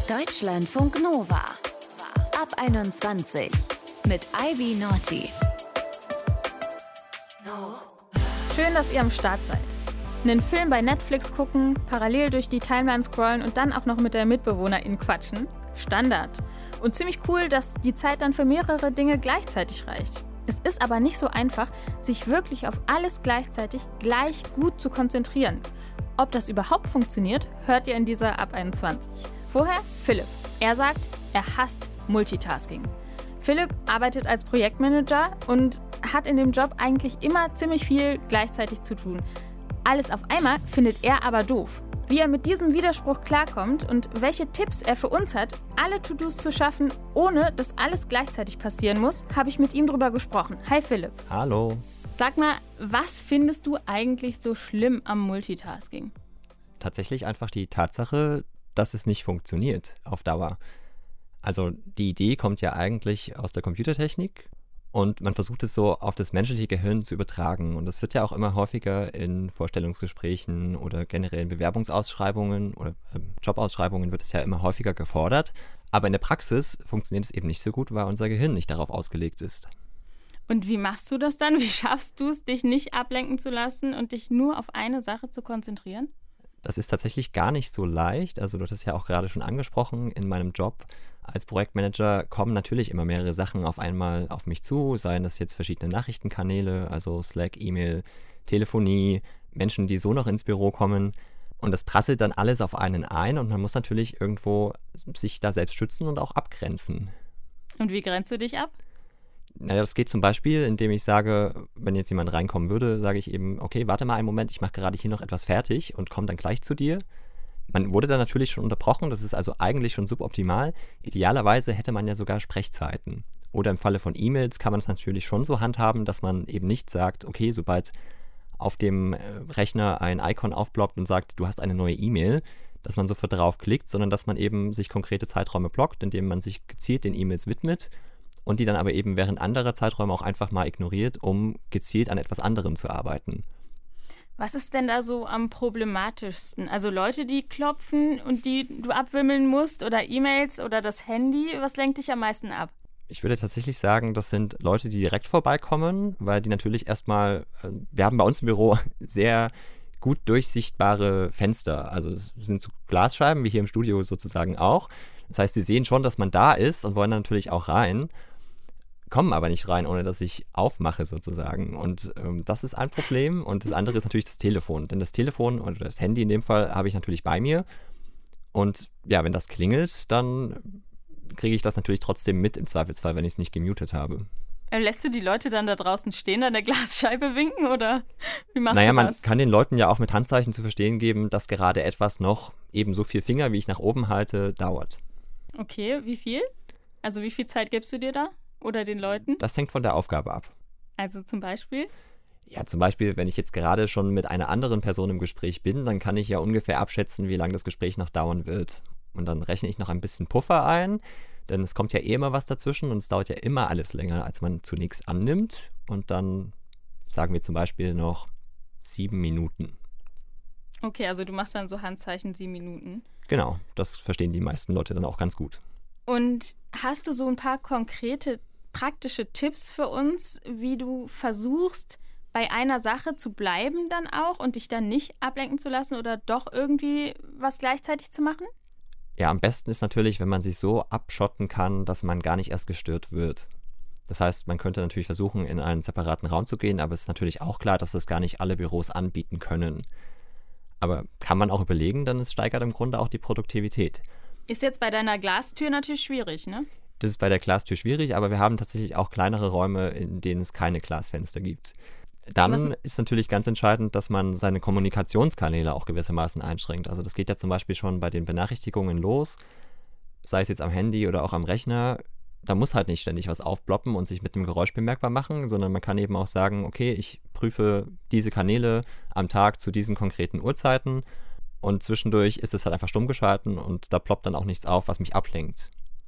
Deutschlandfunk Nova. Ab 21 mit Ivy Naughty. Schön, dass ihr am Start seid. Einen Film bei Netflix gucken, parallel durch die Timeline scrollen und dann auch noch mit der MitbewohnerInnen quatschen. Standard. Und ziemlich cool, dass die Zeit dann für mehrere Dinge gleichzeitig reicht. Es ist aber nicht so einfach, sich wirklich auf alles gleichzeitig gleich gut zu konzentrieren. Ob das überhaupt funktioniert, hört ihr in dieser Ab 21. Vorher Philipp. Er sagt, er hasst Multitasking. Philipp arbeitet als Projektmanager und hat in dem Job eigentlich immer ziemlich viel gleichzeitig zu tun. Alles auf einmal findet er aber doof. Wie er mit diesem Widerspruch klarkommt und welche Tipps er für uns hat, alle To-Dos zu schaffen, ohne dass alles gleichzeitig passieren muss, habe ich mit ihm drüber gesprochen. Hi Philipp. Hallo. Sag mal, was findest du eigentlich so schlimm am Multitasking? Tatsächlich einfach die Tatsache, dass es nicht funktioniert auf Dauer. Also die Idee kommt ja eigentlich aus der Computertechnik und man versucht es so auf das menschliche Gehirn zu übertragen. Und das wird ja auch immer häufiger in Vorstellungsgesprächen oder generell in Bewerbungsausschreibungen oder Jobausschreibungen wird es ja immer häufiger gefordert. Aber in der Praxis funktioniert es eben nicht so gut, weil unser Gehirn nicht darauf ausgelegt ist. Und wie machst du das dann? Wie schaffst du es, dich nicht ablenken zu lassen und dich nur auf eine Sache zu konzentrieren? Das ist tatsächlich gar nicht so leicht. Also du hast es ja auch gerade schon angesprochen, in meinem Job als Projektmanager kommen natürlich immer mehrere Sachen auf einmal auf mich zu, seien das jetzt verschiedene Nachrichtenkanäle, also Slack, E-Mail, Telefonie, Menschen, die so noch ins Büro kommen. Und das prasselt dann alles auf einen ein und man muss natürlich irgendwo sich da selbst schützen und auch abgrenzen. Und wie grenzt du dich ab? Naja, das geht zum Beispiel, indem ich sage, wenn jetzt jemand reinkommen würde, sage ich eben, okay, warte mal einen Moment, ich mache gerade hier noch etwas fertig und komme dann gleich zu dir. Man wurde dann natürlich schon unterbrochen, das ist also eigentlich schon suboptimal. Idealerweise hätte man ja sogar Sprechzeiten. Oder im Falle von E-Mails kann man es natürlich schon so handhaben, dass man eben nicht sagt, okay, sobald auf dem Rechner ein Icon aufploppt und sagt, du hast eine neue E-Mail, dass man sofort darauf klickt, sondern dass man eben sich konkrete Zeiträume blockt, indem man sich gezielt den E-Mails widmet und die dann aber eben während anderer Zeiträume auch einfach mal ignoriert, um gezielt an etwas anderem zu arbeiten. Was ist denn da so am problematischsten? Also Leute, die klopfen und die du abwimmeln musst oder E-Mails oder das Handy, was lenkt dich am meisten ab? Ich würde tatsächlich sagen, das sind Leute, die direkt vorbeikommen, weil die natürlich erstmal, wir haben bei uns im Büro sehr gut durchsichtbare Fenster. Also es sind so Glasscheiben, wie hier im Studio sozusagen auch. Das heißt, sie sehen schon, dass man da ist und wollen dann natürlich auch rein, kommen aber nicht rein, ohne dass ich aufmache sozusagen. Und das ist ein Problem. Und das andere ist natürlich das Telefon. Denn das Telefon oder das Handy in dem Fall habe ich natürlich bei mir. Und ja, wenn das klingelt, dann kriege ich das natürlich trotzdem mit im Zweifelsfall, wenn ich es nicht gemutet habe. Lässt du die Leute dann da draußen stehen, an der Glasscheibe winken oder wie machst du das? Naja, man kann den Leuten ja auch mit Handzeichen zu verstehen geben, dass gerade etwas noch eben so viel Finger, wie ich nach oben halte, dauert. Okay, wie viel? Also wie viel Zeit gibst du dir da? Oder den Leuten? Das hängt von der Aufgabe ab. Also zum Beispiel? Ja, zum Beispiel, wenn ich jetzt gerade schon mit einer anderen Person im Gespräch bin, dann kann ich ja ungefähr abschätzen, wie lange das Gespräch noch dauern wird. Und dann rechne ich noch ein bisschen Puffer ein, denn es kommt ja eh immer was dazwischen und es dauert ja immer alles länger, als man zunächst annimmt. Und dann sagen wir zum Beispiel noch 7 Minuten. Okay, also du machst dann so Handzeichen 7 Minuten. Genau, das verstehen die meisten Leute dann auch ganz gut. Und hast du so ein paar konkrete praktische Tipps für uns, wie du versuchst, bei einer Sache zu bleiben dann auch und dich dann nicht ablenken zu lassen oder doch irgendwie was gleichzeitig zu machen? Ja, am besten ist natürlich, wenn man sich so abschotten kann, dass man gar nicht erst gestört wird. Das heißt, man könnte natürlich versuchen, in einen separaten Raum zu gehen, aber es ist natürlich auch klar, dass das gar nicht alle Büros anbieten können. Aber kann man auch überlegen, dann steigert im Grunde auch die Produktivität. Ist jetzt bei deiner Glastür natürlich schwierig, ne? Das ist bei der Glastür schwierig, aber wir haben tatsächlich auch kleinere Räume, in denen es keine Glasfenster gibt. Dann ist natürlich ganz entscheidend, dass man seine Kommunikationskanäle auch gewissermaßen einschränkt. Also das geht ja zum Beispiel schon bei den Benachrichtigungen los, sei es jetzt am Handy oder auch am Rechner. Da muss halt nicht ständig was aufploppen und sich mit dem Geräusch bemerkbar machen, sondern man kann eben auch sagen, okay, ich prüfe diese Kanäle am Tag zu diesen konkreten Uhrzeiten und zwischendurch ist es halt einfach stumm geschalten und da ploppt dann auch nichts auf, was mich ablenkt.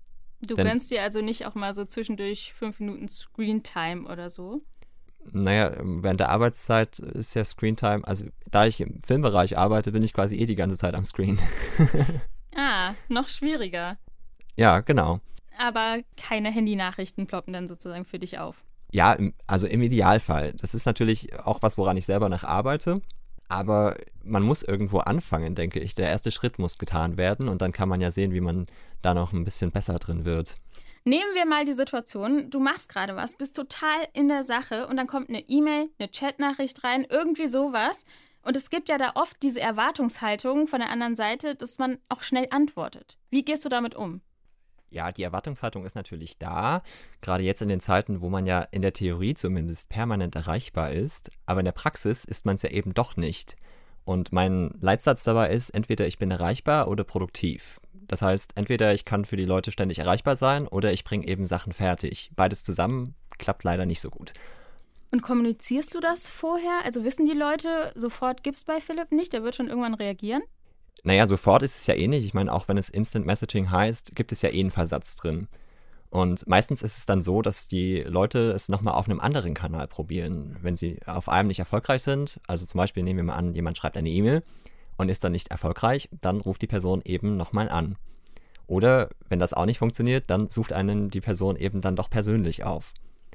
Du gönnst dir also nicht auch mal so zwischendurch 5 Minuten Screentime oder so? Naja, während der Arbeitszeit ist ja Screentime, also da ich im Filmbereich arbeite, bin ich quasi die ganze Zeit am Screen. Noch schwieriger. Ja, genau. Aber keine Handynachrichten ploppen dann sozusagen für dich auf. Ja, also im Idealfall. Das ist natürlich auch was, woran ich selber noch arbeite. Aber man muss irgendwo anfangen, denke ich. Der erste Schritt muss getan werden und dann kann man ja sehen, wie man da noch ein bisschen besser drin wird. Nehmen wir mal die Situation, du machst gerade was, bist total in der Sache und dann kommt eine E-Mail, eine Chatnachricht rein, irgendwie sowas. Und es gibt ja da oft diese Erwartungshaltung von der anderen Seite, dass man auch schnell antwortet. Wie gehst du damit um? Ja, die Erwartungshaltung ist natürlich da, gerade jetzt in den Zeiten, wo man ja in der Theorie zumindest permanent erreichbar ist, aber in der Praxis ist man es ja eben doch nicht. Und mein Leitsatz dabei ist, entweder ich bin erreichbar oder produktiv. Das heißt, entweder ich kann für die Leute ständig erreichbar sein oder ich bringe eben Sachen fertig. Beides zusammen klappt leider nicht so gut. Und kommunizierst du das vorher? Also wissen die Leute, sofort gibt's bei Philipp nicht, der wird schon irgendwann reagieren? Naja, sofort ist es ja eh nicht. Ich meine, auch wenn es Instant Messaging heißt, gibt es ja eh einen Versatz drin. Und meistens ist es dann so, dass die Leute es nochmal auf einem anderen Kanal probieren. Wenn sie auf einem nicht erfolgreich sind, also zum Beispiel nehmen wir mal an, jemand schreibt eine E-Mail und ist dann nicht erfolgreich, dann ruft die Person eben nochmal an. Oder wenn das auch nicht funktioniert, dann sucht einen die Person eben dann doch persönlich auf.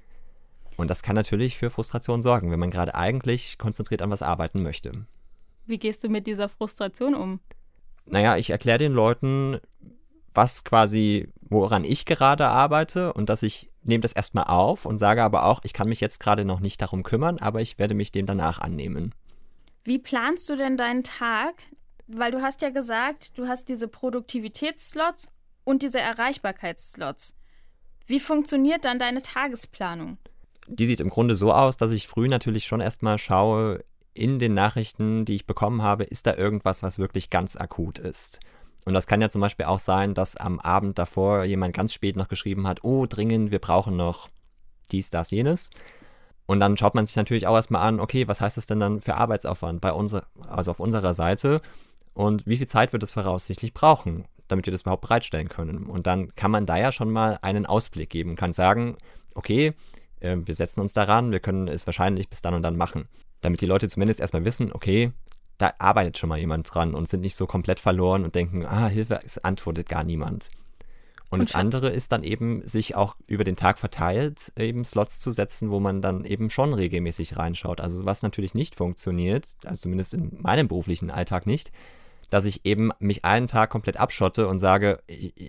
Und das kann natürlich für Frustration sorgen, wenn man gerade eigentlich konzentriert an was arbeiten möchte. Wie gehst du mit dieser Frustration um? Naja, ich erkläre den Leuten, was quasi, woran ich gerade arbeite und dass ich nehme das erstmal auf und sage aber auch, ich kann mich jetzt gerade noch nicht darum kümmern, aber ich werde mich dem danach annehmen. Wie planst du denn deinen Tag? Weil du hast ja gesagt, du hast diese Produktivitätsslots und diese Erreichbarkeitsslots. Wie funktioniert dann deine Tagesplanung? Die sieht im Grunde so aus, dass ich früh natürlich schon erstmal schaue, in den Nachrichten, die ich bekommen habe, ist da irgendwas, was wirklich ganz akut ist. Und das kann ja zum Beispiel auch sein, dass am Abend davor jemand ganz spät noch geschrieben hat, oh, dringend, wir brauchen noch dies, das, jenes. Und dann schaut man sich natürlich auch erstmal an, okay, was heißt das denn dann für Arbeitsaufwand also auf unserer Seite und wie viel Zeit wird es voraussichtlich brauchen, damit wir das überhaupt bereitstellen können. Und dann kann man da ja schon mal einen Ausblick geben, kann sagen, okay, wir setzen uns daran, wir können es wahrscheinlich bis dann und dann machen. Damit die Leute zumindest erstmal wissen, okay, da arbeitet schon mal jemand dran und sind nicht so komplett verloren und denken, Hilfe, es antwortet gar niemand. Und das andere ist dann eben, sich auch über den Tag verteilt eben Slots zu setzen, wo man dann eben schon regelmäßig reinschaut. Also was natürlich nicht funktioniert, also zumindest in meinem beruflichen Alltag nicht, dass ich eben mich einen Tag komplett abschotte und sage,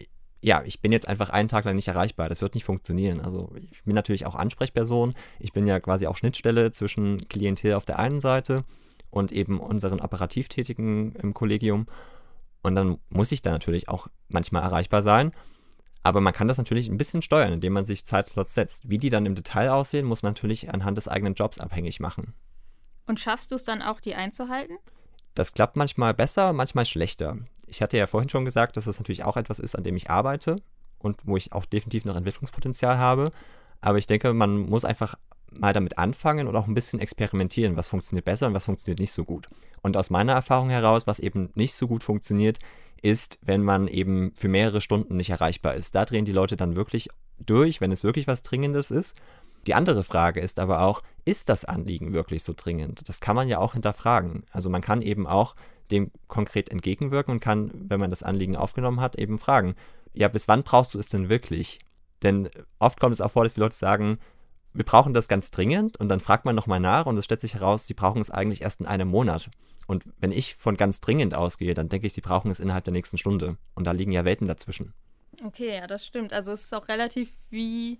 ja, ich bin jetzt einfach einen Tag lang nicht erreichbar. Das wird nicht funktionieren. Also ich bin natürlich auch Ansprechperson. Ich bin ja quasi auch Schnittstelle zwischen Klientel auf der einen Seite und eben unseren Operativtätigen im Kollegium. Und dann muss ich da natürlich auch manchmal erreichbar sein. Aber man kann das natürlich ein bisschen steuern, indem man sich Zeitslots setzt. Wie die dann im Detail aussehen, muss man natürlich anhand des eigenen Jobs abhängig machen. Und schaffst du es dann auch, die einzuhalten? Das klappt manchmal besser, manchmal schlechter. Ich hatte ja vorhin schon gesagt, dass das natürlich auch etwas ist, an dem ich arbeite und wo ich auch definitiv noch Entwicklungspotenzial habe. Aber ich denke, man muss einfach mal damit anfangen und auch ein bisschen experimentieren, was funktioniert besser und was funktioniert nicht so gut. Und aus meiner Erfahrung heraus, was eben nicht so gut funktioniert, ist, wenn man eben für mehrere Stunden nicht erreichbar ist. Da drehen die Leute dann wirklich durch, wenn es wirklich was Dringendes ist. Die andere Frage ist aber auch, ist das Anliegen wirklich so dringend? Das kann man ja auch hinterfragen. Also man kann eben auch dem konkret entgegenwirken und kann, wenn man das Anliegen aufgenommen hat, eben fragen, ja, bis wann brauchst du es denn wirklich? Denn oft kommt es auch vor, dass die Leute sagen, wir brauchen das ganz dringend und dann fragt man nochmal nach und es stellt sich heraus, sie brauchen es eigentlich erst in einem Monat. Und wenn ich von ganz dringend ausgehe, dann denke ich, sie brauchen es innerhalb der nächsten Stunde. Und da liegen ja Welten dazwischen. Okay, ja, das stimmt. Also es ist auch relativ, wie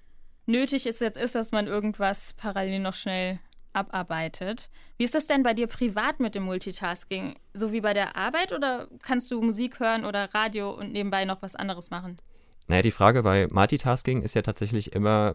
nötig es jetzt ist, dass man irgendwas parallel noch schnell abarbeitet. Wie ist das denn bei dir privat mit dem Multitasking? So wie bei der Arbeit oder kannst du Musik hören oder Radio und nebenbei noch was anderes machen? Naja, die Frage bei Multitasking ist ja tatsächlich immer,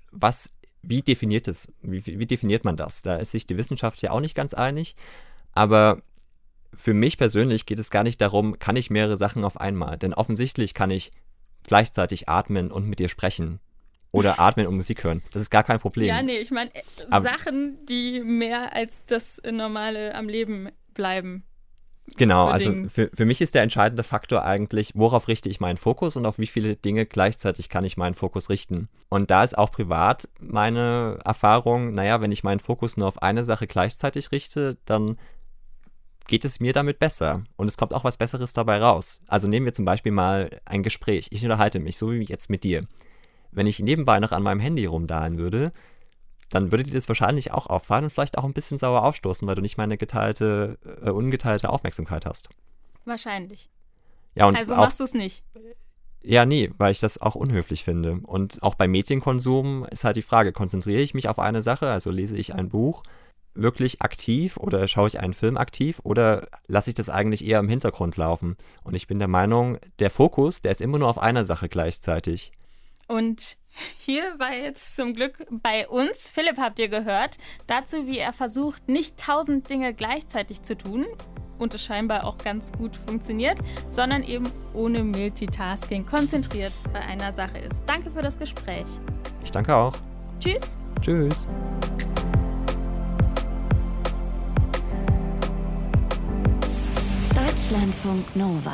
wie definiert man das? Da ist sich die Wissenschaft ja auch nicht ganz einig. Aber für mich persönlich geht es gar nicht darum, kann ich mehrere Sachen auf einmal? Denn offensichtlich kann ich gleichzeitig atmen und mit dir sprechen. Oder atmen und Musik hören. Das ist gar kein Problem. Ja, nee, ich meine Sachen, die mehr als das Normale am Leben bleiben. Genau, also für mich ist der entscheidende Faktor eigentlich, worauf richte ich meinen Fokus und auf wie viele Dinge gleichzeitig kann ich meinen Fokus richten. Und da ist auch privat meine Erfahrung, naja, wenn ich meinen Fokus nur auf eine Sache gleichzeitig richte, dann geht es mir damit besser und es kommt auch was Besseres dabei raus. Also nehmen wir zum Beispiel mal ein Gespräch. Ich unterhalte mich, so wie jetzt mit dir. Wenn ich nebenbei noch an meinem Handy rumdahlen würde, dann würde dir das wahrscheinlich auch auffallen und vielleicht auch ein bisschen sauer aufstoßen, weil du nicht meine ungeteilte Aufmerksamkeit hast. Wahrscheinlich. Ja, und also auch, machst du es nicht. Ja, nee, weil ich das auch unhöflich finde. Und auch beim Medienkonsum ist halt die Frage, konzentriere ich mich auf eine Sache, also lese ich ein Buch wirklich aktiv oder schaue ich einen Film aktiv oder lasse ich das eigentlich eher im Hintergrund laufen? Und ich bin der Meinung, der Fokus, der ist immer nur auf einer Sache gleichzeitig. Und hier war jetzt zum Glück bei uns, Philipp habt ihr gehört, dazu, wie er versucht, nicht 1000 Dinge gleichzeitig zu tun und es scheinbar auch ganz gut funktioniert, sondern eben ohne Multitasking konzentriert bei einer Sache ist. Danke für das Gespräch. Ich danke auch. Tschüss. Tschüss. Deutschlandfunk Nova.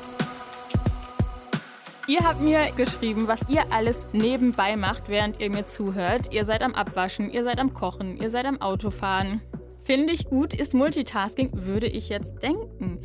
Ihr habt mir geschrieben, was ihr alles nebenbei macht, während ihr mir zuhört. Ihr seid am Abwaschen, ihr seid am Kochen, ihr seid am Autofahren. Finde ich gut, ist Multitasking, würde ich jetzt denken.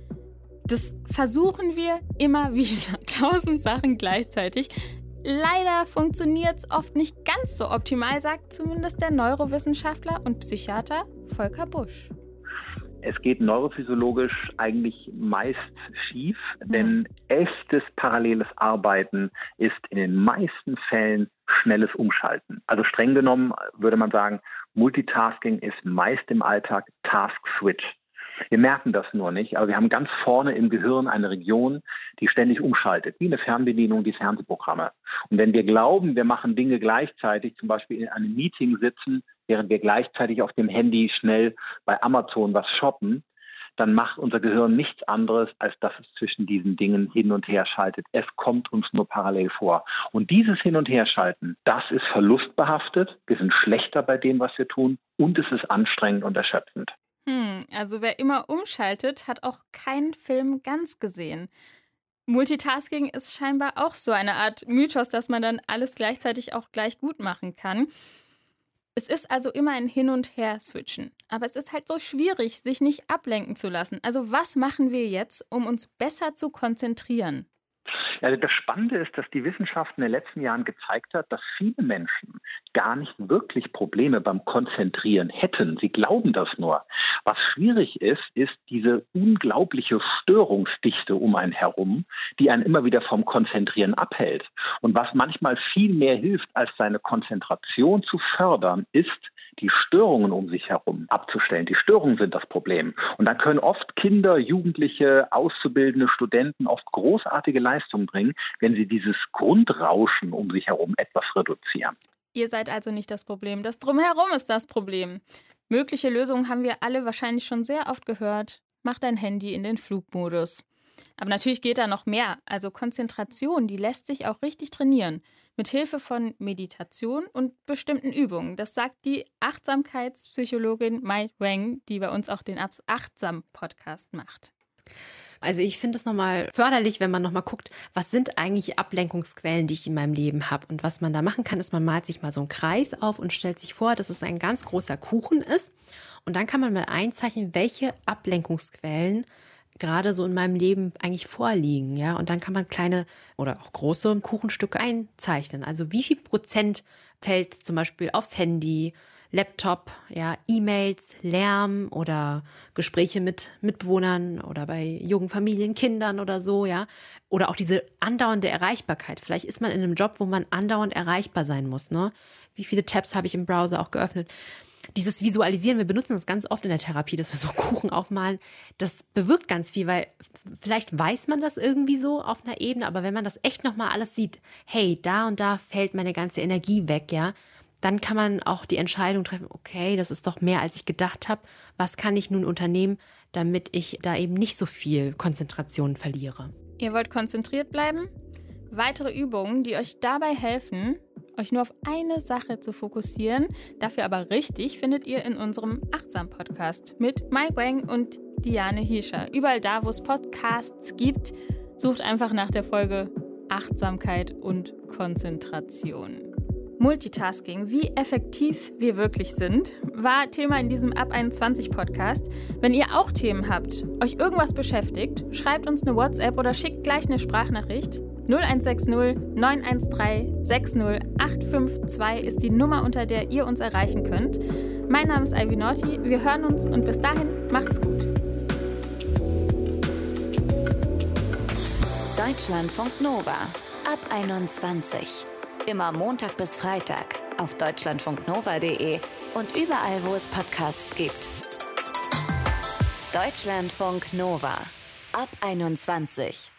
Das versuchen wir immer wieder. 1000 Sachen gleichzeitig. Leider funktioniert es oft nicht ganz so optimal, sagt zumindest der Neurowissenschaftler und Psychiater Volker Busch. Es geht neurophysiologisch eigentlich meist schief, denn echtes paralleles Arbeiten ist in den meisten Fällen schnelles Umschalten. Also streng genommen würde man sagen, Multitasking ist meist im Alltag Task-Switch. Wir merken das nur nicht, aber wir haben ganz vorne im Gehirn eine Region, die ständig umschaltet, wie eine Fernbedienung, die Fernsehprogramme. Und wenn wir glauben, wir machen Dinge gleichzeitig, zum Beispiel in einem Meeting sitzen, während wir gleichzeitig auf dem Handy schnell bei Amazon was shoppen, dann macht unser Gehirn nichts anderes, als dass es zwischen diesen Dingen hin und her schaltet. Es kommt uns nur parallel vor. Und dieses Hin- und Herschalten, das ist verlustbehaftet. Wir sind schlechter bei dem, was wir tun. Und es ist anstrengend und erschöpfend. Also wer immer umschaltet, hat auch keinen Film ganz gesehen. Multitasking ist scheinbar auch so eine Art Mythos, dass man dann alles gleichzeitig auch gleich gut machen kann. Es ist also immer ein Hin- und Her-Switchen. Aber es ist halt so schwierig, sich nicht ablenken zu lassen. Also was machen wir jetzt, um uns besser zu konzentrieren? Also das Spannende ist, dass die Wissenschaft in den letzten Jahren gezeigt hat, dass viele Menschen gar nicht wirklich Probleme beim Konzentrieren hätten. Sie glauben das nur. Was schwierig ist, ist diese unglaubliche Störungsdichte um einen herum, die einen immer wieder vom Konzentrieren abhält. Und was manchmal viel mehr hilft, als seine Konzentration zu fördern, ist, die Störungen um sich herum abzustellen. Die Störungen sind das Problem. Und dann können oft Kinder, Jugendliche, Auszubildende, Studenten oft großartige Leistungen bringen, wenn sie dieses Grundrauschen um sich herum etwas reduzieren. Ihr seid also nicht das Problem. Das Drumherum ist das Problem. Mögliche Lösungen haben wir alle wahrscheinlich schon sehr oft gehört. Mach dein Handy in den Flugmodus. Aber natürlich geht da noch mehr. Also Konzentration, die lässt sich auch richtig trainieren. Mit Hilfe von Meditation und bestimmten Übungen. Das sagt die Achtsamkeitspsychologin Mai Wang, die bei uns auch den Achtsam-Podcast macht. Also ich finde es nochmal förderlich, wenn man nochmal guckt, was sind eigentlich Ablenkungsquellen, die ich in meinem Leben habe. Und was man da machen kann, ist, man malt sich mal so einen Kreis auf und stellt sich vor, dass es ein ganz großer Kuchen ist. Und dann kann man mal einzeichnen, welche Ablenkungsquellen gerade so in meinem Leben eigentlich vorliegen, ja, und dann kann man kleine oder auch große Kuchenstücke einzeichnen. Also wie viel Prozent fällt zum Beispiel aufs Handy, Laptop, ja, E-Mails, Lärm oder Gespräche mit Mitbewohnern oder bei jungen Familien, Kindern oder so, ja, oder auch diese andauernde Erreichbarkeit. Vielleicht ist man in einem Job, wo man andauernd erreichbar sein muss, ne? Wie viele Tabs habe ich im Browser auch geöffnet? Dieses Visualisieren, wir benutzen das ganz oft in der Therapie, dass wir so Kuchen aufmalen, das bewirkt ganz viel, weil vielleicht weiß man das irgendwie so auf einer Ebene, aber wenn man das echt nochmal alles sieht, hey, da und da fällt meine ganze Energie weg, ja, dann kann man auch die Entscheidung treffen, okay, das ist doch mehr, als ich gedacht habe, was kann ich nun unternehmen, damit ich da eben nicht so viel Konzentration verliere. Ihr wollt konzentriert bleiben? Weitere Übungen, die euch dabei helfen, euch nur auf eine Sache zu fokussieren, dafür aber richtig, findet ihr in unserem Achtsam-Podcast mit Mai Wang und Diane Hiescher. Überall da, wo es Podcasts gibt, sucht einfach nach der Folge Achtsamkeit und Konzentration. Multitasking, wie effektiv wir wirklich sind, war Thema in diesem Ab 21 Podcast. Wenn ihr auch Themen habt, euch irgendwas beschäftigt, schreibt uns eine WhatsApp oder schickt gleich eine Sprachnachricht. 0160 913 60 852 ist die Nummer, unter der ihr uns erreichen könnt. Mein Name ist Ivy Naughty. Wir hören uns und bis dahin macht's gut. Deutschlandfunk Nova ab 21. Immer Montag bis Freitag auf deutschlandfunknova.de und überall, wo es Podcasts gibt. Deutschlandfunk Nova ab 21.